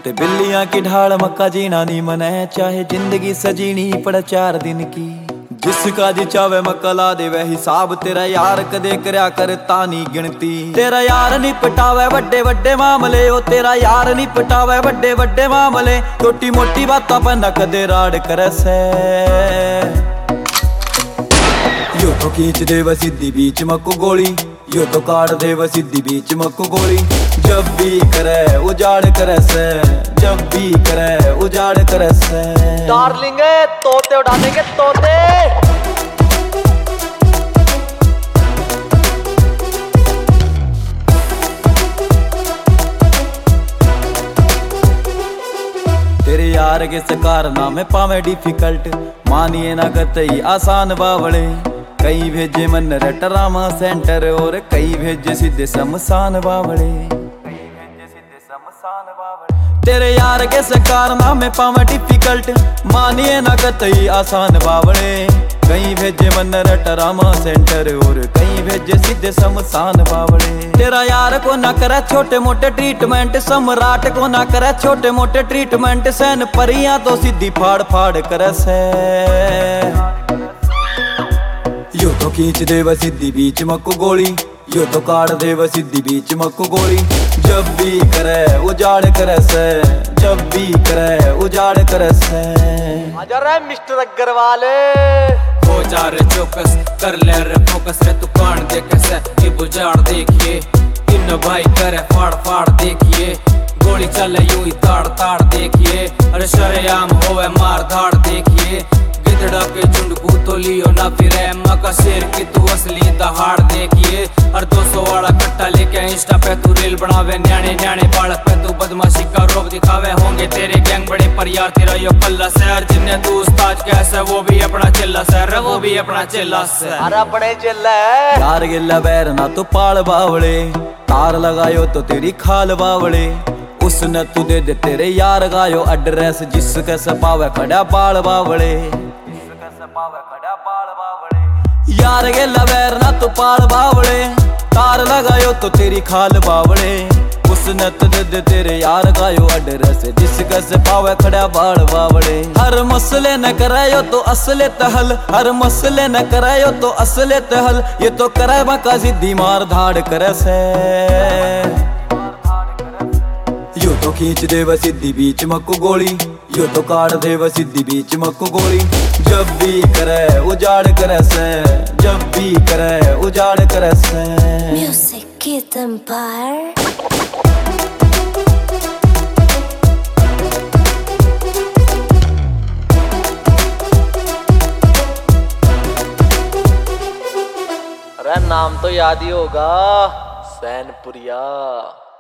कुत्ते बिल्लियां की ढाल मक्का जीना नी मने, चाहे जिंदगी सजीनी पड़े 4 दिन की। जिसका जी चावे मक्का ला देवे हिसाब, तेरा यार कदे करया कर तानी गिनती। तेरा यार नी पटावे बड़े बड़े मामले, ओ तेरा यार नी पटावे बड़े बड़े मामले। छोटी मोटी बातां पर न कदे राड़ करे से। यो तो खींच दे व सीधी बीच मक्कू गोली, यो तो काट दे व सीधी बीच मक्कू गोली। जब भी करे उजाड़ करे से, जब भी करे उजाड़ करे से। डार्लिंग तोते उड़ा देंगे तोते। तेरे यार के सकार नाम पावे डिफिकल्ट, मानिए ना कतई आसान बावड़े। कई भेजे मन ट्रामा सेंटर और कई भेजे सीधे शमशान बावड़े। तेरे यार के सकार नाम पावे डिफिकल्ट, मानिए ना कतई आसान बावड़े। कई भेजे मन ट्रामा सेंटर और कई भेजे सीधे शमशान बावड़े। तेरा यार को ना करे छोटे मोटे ट्रीटमेंट, सम्राट को ना करे छोटे मोटे ट्रीटमेंट। सैन परियां तो सीधी फाड़ फाड़ करे से। यो तो खींच दे व सीधी बीच मक्कू गोली, यो तो काट दे व सीधी बीच मक्कू गोली। जब भी करे उजाड़ करे से, जब भी करे उजाड़ करे से। आजा रे मिस्टर अग्रवाल, हो जा रे चौकस, कर ले रे फोकस रे। तू कान देखे से ये बुझाड़ देखिए, इन भाई करे फाड़ फाड़ देखिए। गोली चले यूं ही ताड़ ताड़ देखिए, अरे शरेआम होवे मार धाड़ देखिए। गिदड़ा के झुंड को तो लियो ना फिरे, मका शेर की तू असली दहाड़ देखिए। और 200 वाला कट्टा लेके इंस्टा पे तू रील बनावे, न्याणे न्याणे बालक पे तू बदमाशी का रोब दिखावे। होंगे तेरे गैंग बड़े पर यार तेरा यो कल्ला शहर। जिन्हें तू उस्ताद कैसे वो भी अपना चिल्ला शहर, वो भी अपना चिल्ला शहर। अरे बड़े चिल्ला यार गिल्ला बैर ना तो पाल बावड़े, तार लगायो तो तेरी खाल बावड़े। उसने तू दे दे तेरे यार गायो एड्रेस, जिसके सपावे खड़ा बाल बावड़े। यार के लबैर ना तो पाल बावड़े, तार लगायो तो तेरी खाल बावड़े। उसने तो दे दे तेरे यार गायो एड्रेस, जिसके से पावे खड़ा बाल बावड़े। हर मसले न करायो तो असले तहल, हर मसले न करायो तो असले तहल। ये तो करे मका जिद्दी मार धाड़ करे से। यो तो खींच दे व सीधी बीच मक्कू गोली, यो तो काट दे व सीधी बीच मक्कू गोली। जब भी करे उजाड़ करे से, जब भी करे उजाड़ करे से। Music Kid Empire. अरे नाम तो याद ही होगा, सैनपुरिया।